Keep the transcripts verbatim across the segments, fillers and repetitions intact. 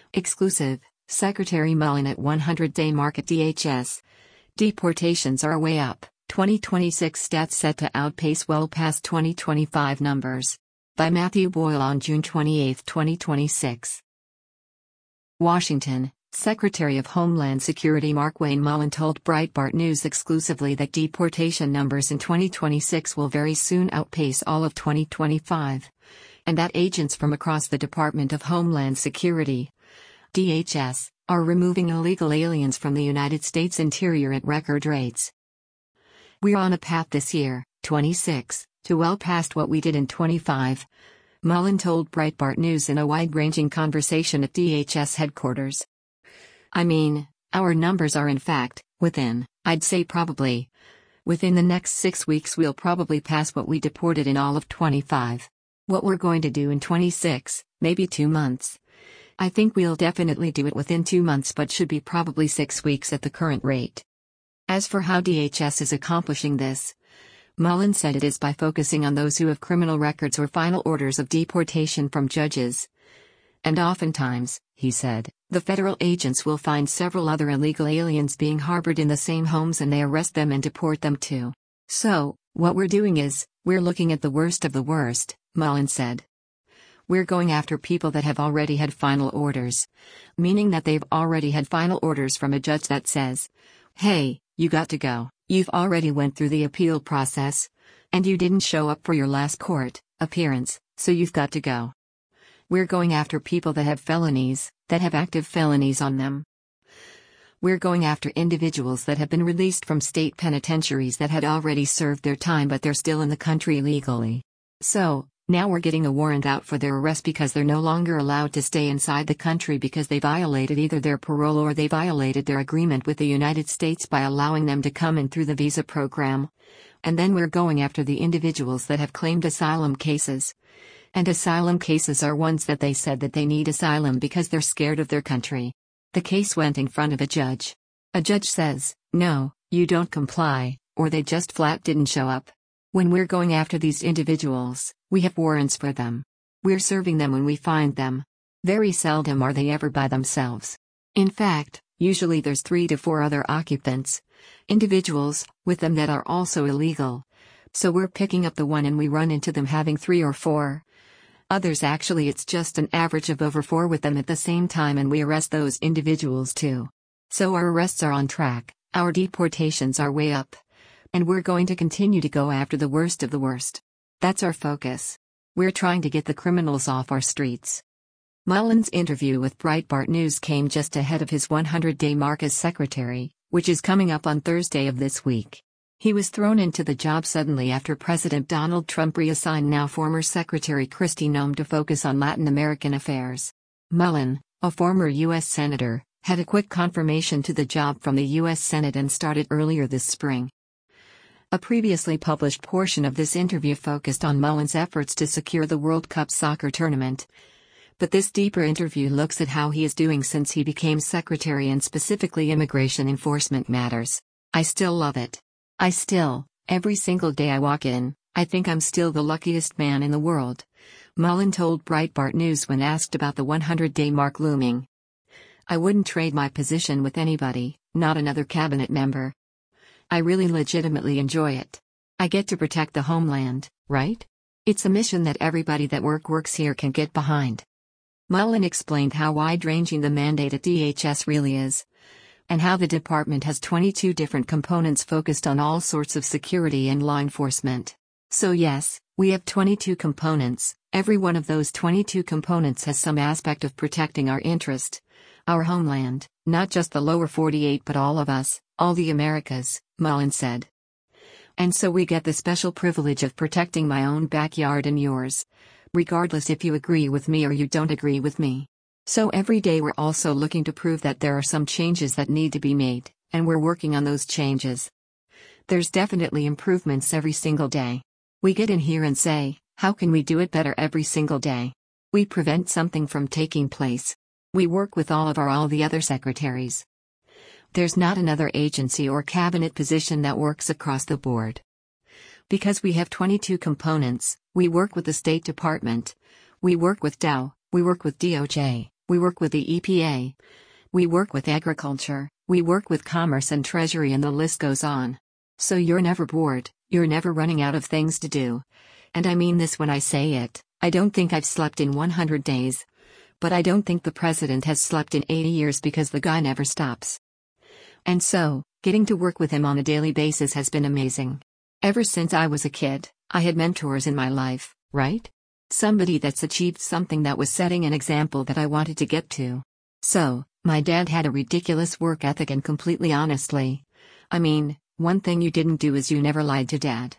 Exclusive, Secretary Mullen at one hundred day mark at D H S. Deportations are way up, twenty twenty-six stats set to outpace well past twenty twenty-five numbers. By Matthew Boyle on June twenty-eighth, twenty twenty-six. Washington, Secretary of Homeland Security Markwayne Mullin told Breitbart News exclusively that deportation numbers in twenty twenty-six will very soon outpace all of twenty twenty-five. And that agents from across the Department of Homeland Security, D H S, are removing illegal aliens from the United States interior at record rates. We're on a path this year, twenty-six, to well past what we did in twenty-five, Mullin told Breitbart News in a wide-ranging conversation at D H S headquarters. I mean, our numbers are in fact, within, I'd say probably, within the next six weeks we'll probably pass what we deported in all of twenty-five. What we're going to do in twenty-six, maybe two months. I think we'll definitely do it within two months but should be probably six weeks at the current rate. As for how D H S is accomplishing this, Mullin said it is by focusing on those who have criminal records or final orders of deportation from judges. And oftentimes, he said, the federal agents will find several other illegal aliens being harbored in the same homes and they arrest them and deport them too. So, what we're doing is, we're looking at the worst of the worst, Mullin said. We're going after people that have already had final orders. Meaning that they've already had final orders from a judge that says, hey, you got to go, you've already went through the appeal process, and you didn't show up for your last court appearance, so you've got to go. We're going after people that have felonies, that have active felonies on them. We're going after individuals that have been released from state penitentiaries that had already served their time but they're still in the country legally. So, now we're getting a warrant out for their arrest because they're no longer allowed to stay inside the country because they violated either their parole or they violated their agreement with the United States by allowing them to come in through the visa program. And then we're going after the individuals that have claimed asylum cases. And asylum cases are ones that they said that they need asylum because they're scared of their country. The case went in front of a judge. A judge says, no, you don't comply, or they just flat didn't show up. When we're going after these individuals, we have warrants for them. We're serving them when we find them. Very seldom are they ever by themselves. In fact, usually there's three to four other occupants, individuals, with them that are also illegal. So we're picking up the one and we run into them having three or four. Others actually it's just an average of over four with them at the same time and we arrest those individuals too. So our arrests are on track, our deportations are way up. And we're going to continue to go after the worst of the worst. That's our focus. We're trying to get the criminals off our streets. Mullin's interview with Breitbart News came just ahead of his one hundred day mark as secretary, which is coming up on Thursday of this week. He was thrown into the job suddenly after President Donald Trump reassigned now former Secretary Kristi Noem to focus on Latin American affairs. Mullin, a former U S Senator, had a quick confirmation to the job from the U S Senate and started earlier this spring. A previously published portion of this interview focused on Mullin's efforts to secure the World Cup soccer tournament. But this deeper interview looks at how he is doing since he became secretary and specifically immigration enforcement matters. I still love it. I still, every single day I walk in, I think I'm still the luckiest man in the world, Mullin told Breitbart News when asked about the one hundred day mark looming. I wouldn't trade my position with anybody, not another cabinet member. I really legitimately enjoy it. I get to protect the homeland, right? It's a mission that everybody that work works here can get behind. Mullin explained how wide-ranging the mandate at D H S really is, and how the department has twenty-two different components focused on all sorts of security and law enforcement. So yes, we have twenty-two components, every one of those twenty-two components has some aspect of protecting our interest, our homeland, not just the lower forty-eight but all of us, all the Americas, Mullin said. And so we get the special privilege of protecting my own backyard and yours, regardless if you agree with me or you don't agree with me. So every day we're also looking to prove that there are some changes that need to be made, and we're working on those changes. There's definitely improvements every single day. We get in here and say, how can we do it better every single day? We prevent something from taking place. We work with all of our all the other secretaries. There's not another agency or cabinet position that works across the board. Because we have twenty-two components, we work with the State Department, we work with D O W, we work with D O J, We work with the E P A. We work with agriculture, we work with commerce and treasury, and the list goes on. So you're never bored, you're never running out of things to do. And I mean this when I say it, I don't think I've slept in one hundred days. But I don't think the president has slept in eighty years because the guy never stops. And so, getting to work with him on a daily basis has been amazing. Ever since I was a kid, I had mentors in my life, right? Somebody that's achieved something that was setting an example that I wanted to get to. So, my dad had a ridiculous work ethic, and completely honestly, I mean, one thing you didn't do is you never lied to Dad.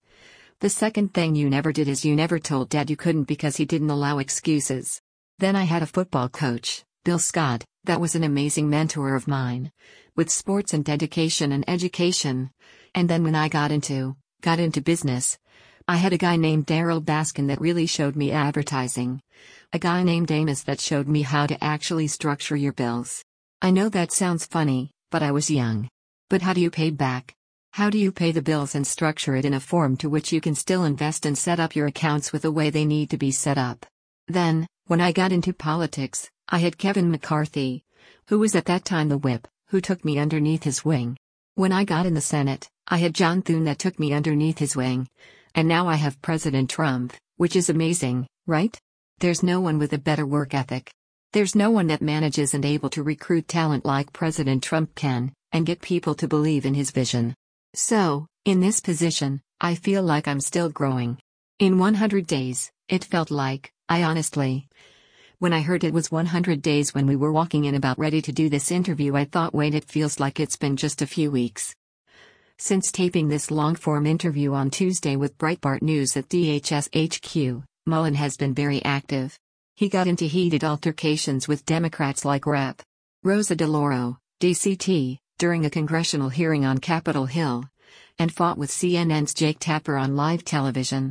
The second thing you never did is you never told Dad you couldn't because he didn't allow excuses. Then I had a football coach, Bill Scott, that was an amazing mentor of mine, with sports and dedication and education. And then when I got into, got into business, I had a guy named Daryl Baskin that really showed me advertising. A guy named Amos that showed me how to actually structure your bills. I know that sounds funny, but I was young. But how do you pay back? How do you pay the bills and structure it in a form to which you can still invest and set up your accounts with the way they need to be set up? Then, when I got into politics, I had Kevin McCarthy, who was at that time the whip, who took me underneath his wing. When I got in the Senate, I had John Thune that took me underneath his wing. And now I have President Trump, which is amazing, right? There's no one with a better work ethic. There's no one that manages and able to recruit talent like President Trump can, and get people to believe in his vision. So, in this position, I feel like I'm still growing. In one hundred days, it felt like, I honestly. When I heard it was one hundred days when we were walking in about ready to do this interview, I thought, wait, it feels like it's been just a few weeks. Since taping this long-form interview on Tuesday with Breitbart News at D H S H Q, Mullen has been very active. He got into heated altercations with Democrats like Representative Rosa DeLauro, D C T, during a congressional hearing on Capitol Hill, and fought with C N N's Jake Tapper on live television.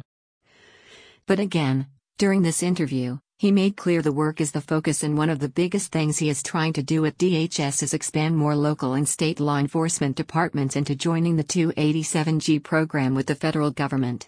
But again, during this interview, he made clear the work is the focus, and one of the biggest things he is trying to do at D H S is expand more local and state law enforcement departments into joining the two eighty-seven G program with the federal government.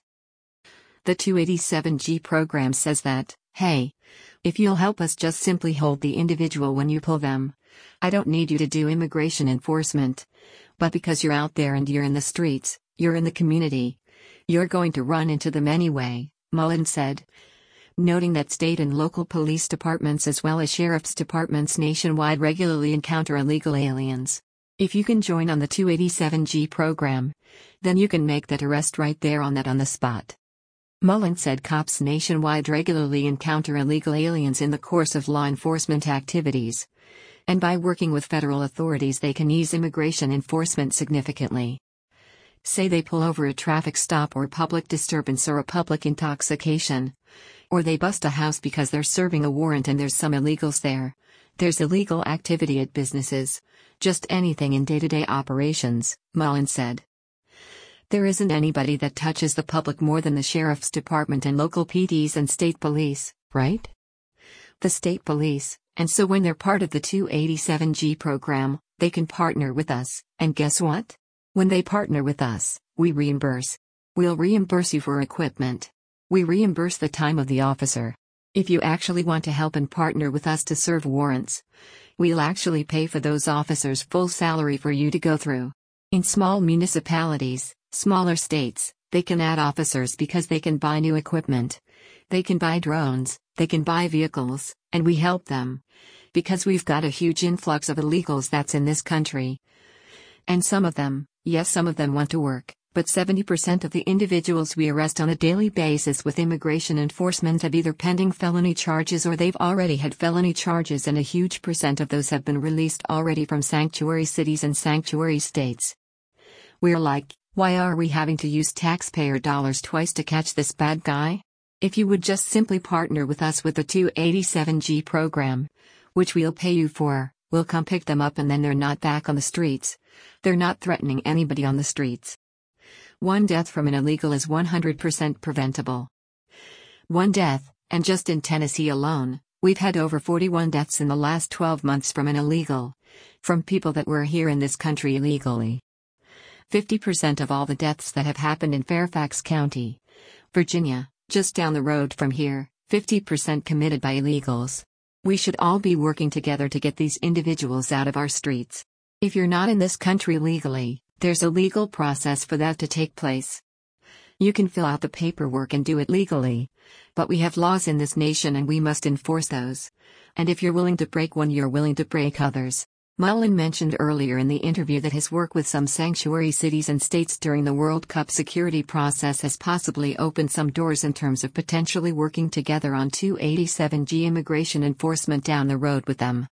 The two eighty-seven G program says that, hey, if you'll help us just simply hold the individual when you pull them, I don't need you to do immigration enforcement. But because you're out there and you're in the streets, you're in the community, you're going to run into them anyway, Mullen said, noting that state and local police departments as well as sheriff's departments nationwide regularly encounter illegal aliens. If you can join on the two eighty-seven G program, then you can make that arrest right there on that on the spot. Mullen said cops nationwide regularly encounter illegal aliens in the course of law enforcement activities, and by working with federal authorities they can ease immigration enforcement significantly. Say they pull over a traffic stop or public disturbance or a public intoxication, or they bust a house because they're serving a warrant and there's some illegals there. There's illegal activity at businesses, just anything in day-to-day operations, Mullen said. There isn't anybody that touches the public more than the sheriff's department and local P Ds and state police, right? The state police, and so when they're part of the two eighty-seven G program, they can partner with us, and guess what? When they partner with us, we reimburse. We'll reimburse you for equipment. We reimburse the time of the officer. If you actually want to help and partner with us to serve warrants, we'll actually pay for those officers' full salary for you to go through. In small municipalities, smaller states, they can add officers because they can buy new equipment. They can buy drones, they can buy vehicles, and we help them. Because we've got a huge influx of illegals that's in this country. And some of them, yes, some of them want to work. But seventy percent of the individuals we arrest on a daily basis with immigration enforcement have either pending felony charges or they've already had felony charges, and a huge percent of those have been released already from sanctuary cities and sanctuary states. We're like, why are we having to use taxpayer dollars twice to catch this bad guy? If you would just simply partner with us with the two eighty-seven G program, which we'll pay you for, we'll come pick them up and then they're not back on the streets. They're not threatening anybody on the streets. One death from an illegal is one hundred percent preventable. One death, and just in Tennessee alone, we've had over forty-one deaths in the last twelve months from an illegal, from people that were here in this country illegally. fifty percent of all the deaths that have happened in Fairfax County, Virginia, just down the road from here, fifty percent committed by illegals. We should all be working together to get these individuals out of our streets. If you're not in this country legally, there's a legal process for that to take place. You can fill out the paperwork and do it legally. But we have laws in this nation and we must enforce those. And if you're willing to break one, you're willing to break others. Mullen mentioned earlier in the interview that his work with some sanctuary cities and states during the World Cup security process has possibly opened some doors in terms of potentially working together on two eighty-seven G immigration enforcement down the road with them.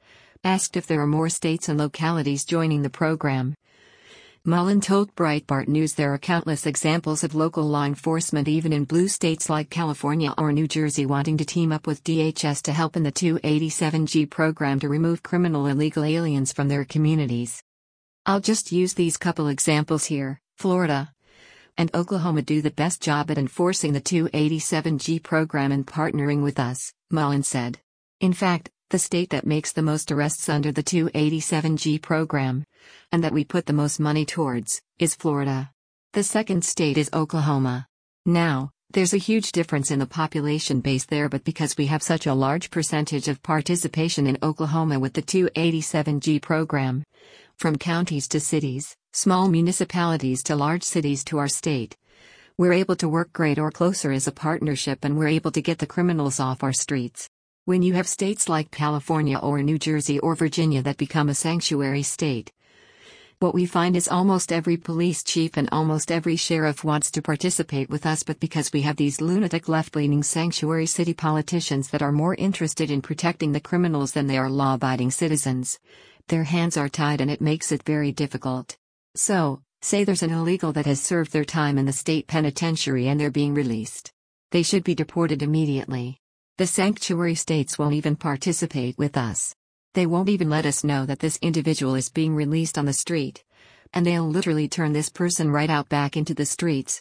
Asked if there are more states and localities joining the program, Mullen told Breitbart News there are countless examples of local law enforcement even in blue states like California or New Jersey wanting to team up with D H S to help in the two eighty-seven G program to remove criminal illegal aliens from their communities. I'll just use these couple examples here. Florida and Oklahoma do the best job at enforcing the two eighty-seven G program and partnering with us, Mullen said. In fact, the state that makes the most arrests under the two eighty-seven G program, and that we put the most money towards, is Florida. The second state is Oklahoma. Now, there's a huge difference in the population base there, but because we have such a large percentage of participation in Oklahoma with the two eighty-seven G program, from counties to cities, small municipalities to large cities to our state, we're able to work great or closer as a partnership, and we're able to get the criminals off our streets. When you have states like California or New Jersey or Virginia that become a sanctuary state, what we find is almost every police chief and almost every sheriff wants to participate with us, but because we have these lunatic left-leaning sanctuary city politicians that are more interested in protecting the criminals than they are law-abiding citizens, their hands are tied and it makes it very difficult. So, say there's an illegal that has served their time in the state penitentiary and they're being released. They should be deported immediately. The sanctuary states won't even participate with us. They won't even let us know that this individual is being released on the street. And they'll literally turn this person right out back into the streets.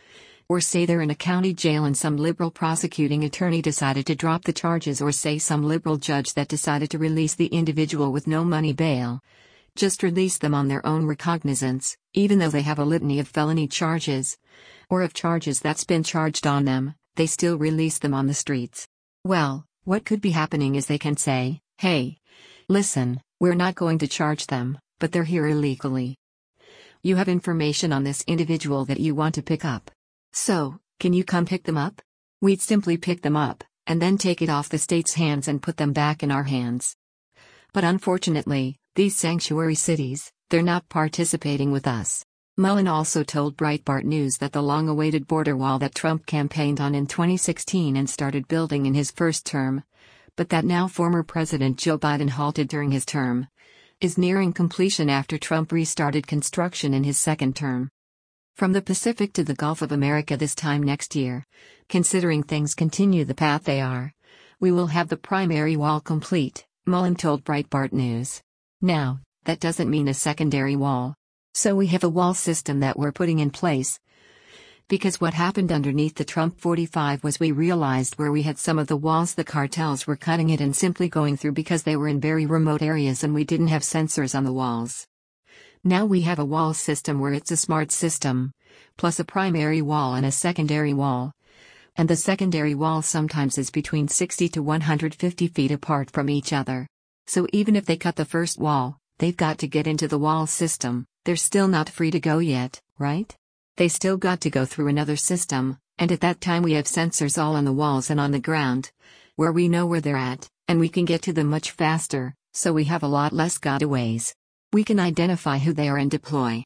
Or say they're in a county jail and some liberal prosecuting attorney decided to drop the charges, or say some liberal judge that decided to release the individual with no money bail. Just release them on their own recognizance, even though they have a litany of felony charges. Or of charges that's been charged on them, they still release them on the streets. Well, what could be happening is they can say, hey, listen, we're not going to charge them, but they're here illegally. You have information on this individual that you want to pick up. So, can you come pick them up? We'd simply pick them up, and then take it off the state's hands and put them back in our hands. But unfortunately, these sanctuary cities, they're not participating with us. Mullen also told Breitbart News that the long-awaited border wall that Trump campaigned on in twenty sixteen and started building in his first term, but that now former President Joe Biden halted during his term, is nearing completion after Trump restarted construction in his second term. From the Pacific to the Gulf of America this time next year, considering things continue the path they are, we will have the primary wall complete, Mullen told Breitbart News. Now, that doesn't mean a secondary wall. So we have a wall system that we're putting in place. Because what happened underneath the Trump forty-five was we realized where we had some of the walls the cartels were cutting it and simply going through because they were in very remote areas and we didn't have sensors on the walls. Now we have a wall system where it's a smart system, plus a primary wall and a secondary wall. And the secondary wall sometimes is between sixty to one hundred fifty feet apart from each other. So even if they cut the first wall, they've got to get into the wall system. They're still not free to go yet, right? They still got to go through another system, and at that time we have sensors all on the walls and on the ground, where we know where they're at, and we can get to them much faster, so we have a lot less gotaways. We can identify who they are and deploy.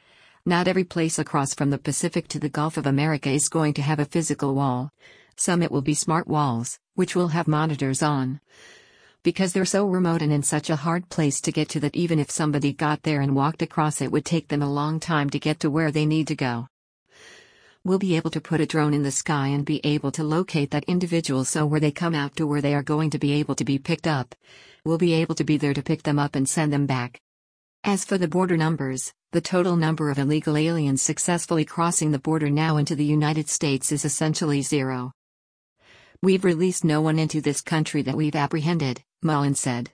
Not every place across from the Pacific to the Gulf of America is going to have a physical wall. Some it will be smart walls, which will have monitors on. Because they're so remote and in such a hard place to get to that even if somebody got there and walked across it would take them a long time to get to where they need to go. We'll be able to put a drone in the sky and be able to locate that individual, so where they come out to where they are going to be able to be picked up, we'll be able to be there to pick them up and send them back. As for the border numbers, the total number of illegal aliens successfully crossing the border now into the United States is essentially zero. We've released no one into this country that we've apprehended, Mullen said.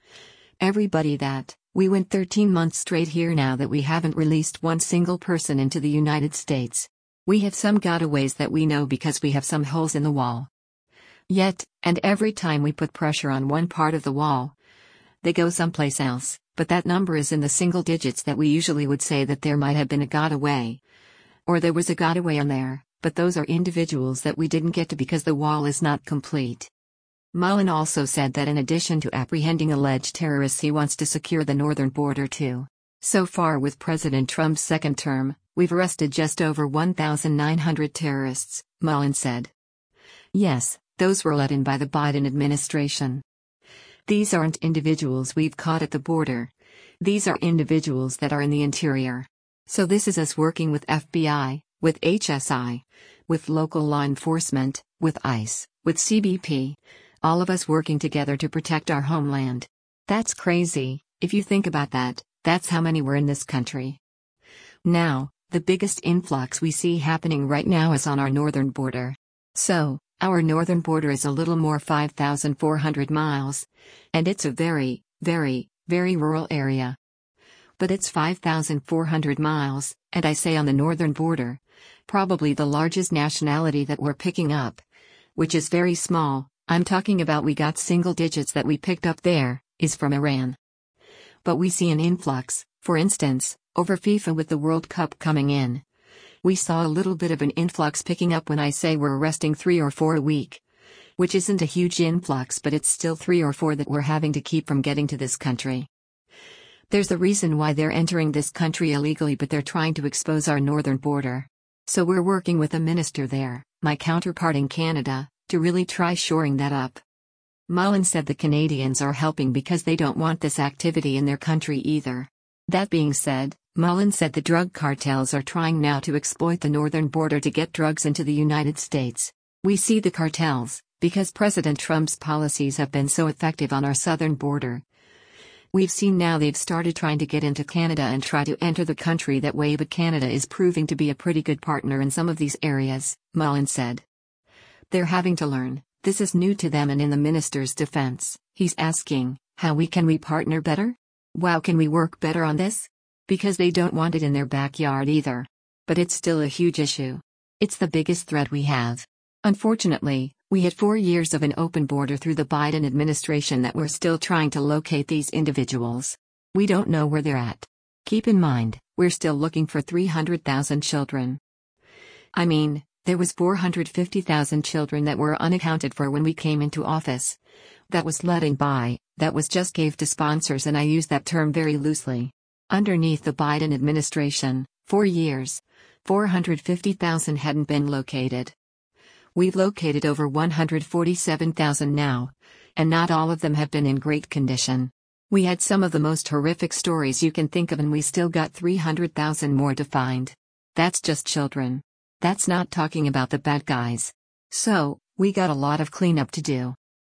Everybody that, we went thirteen months straight here now that we haven't released one single person into the United States. We have some gotaways that we know because we have some holes in the wall. Yet, and every time we put pressure on one part of the wall, they go someplace else, but that number is in the single digits that we usually would say that there might have been a got-away. Or there was a got-away on there, but those are individuals that we didn't get to because the wall is not complete. Mullen also said that in addition to apprehending alleged terrorists, he wants to secure the northern border too. So far with President Trump's second term, we've arrested just over one thousand nine hundred terrorists, Mullen said. Yes, those were let in by the Biden administration. These aren't individuals we've caught at the border. These are individuals that are in the interior. So this is us working with F B I, with H S I, with local law enforcement, with ICE, with C B P, all of us working together to protect our homeland. That's crazy, if you think about that, that's how many were in this country. Now, the biggest influx we see happening right now is on our northern border. So, our northern border is a little more five thousand four hundred miles, and it's a very, very, very rural area. But it's five thousand four hundred miles, and I say on the northern border, probably the largest nationality that we're picking up, which is very small, I'm talking about we got single digits that we picked up there, is from Iran. But we see an influx, for instance, over FIFA with the World Cup coming in. We saw a little bit of an influx picking up when I say we're arresting three or four a week. Which isn't a huge influx, but it's still three or four that we're having to keep from getting to this country. There's a reason why they're entering this country illegally, but they're trying to expose our northern border. So we're working with a minister there, my counterpart in Canada, to really try shoring that up. Mullen said the Canadians are helping because they don't want this activity in their country either. That being said, Mullen said the drug cartels are trying now to exploit the northern border to get drugs into the United States. We see the cartels, because President Trump's policies have been so effective on our southern border. We've seen now they've started trying to get into Canada and try to enter the country that way, but Canada is proving to be a pretty good partner in some of these areas, Mullen said. They're having to learn, this is new to them, and in the minister's defense, he's asking, how we can we partner better? How can we work better on this? Because they don't want it in their backyard either. But it's still a huge issue. It's the biggest threat we have. Unfortunately, we had four years of an open border through the Biden administration that we're still trying to locate these individuals. We don't know where they're at. Keep in mind, we're still looking for three hundred thousand children. I mean, there was four hundred fifty thousand children that were unaccounted for when we came into office. That was letting by, that was just gave to sponsors, and I use that term very loosely. Underneath the Biden administration, four years, four hundred fifty thousand hadn't been located. We've located over one hundred forty-seven thousand now, and not all of them have been in great condition. We had some of the most horrific stories you can think of, and we still got three hundred thousand more to find. That's just children. That's not talking about the bad guys. So, we got a lot of cleanup to do.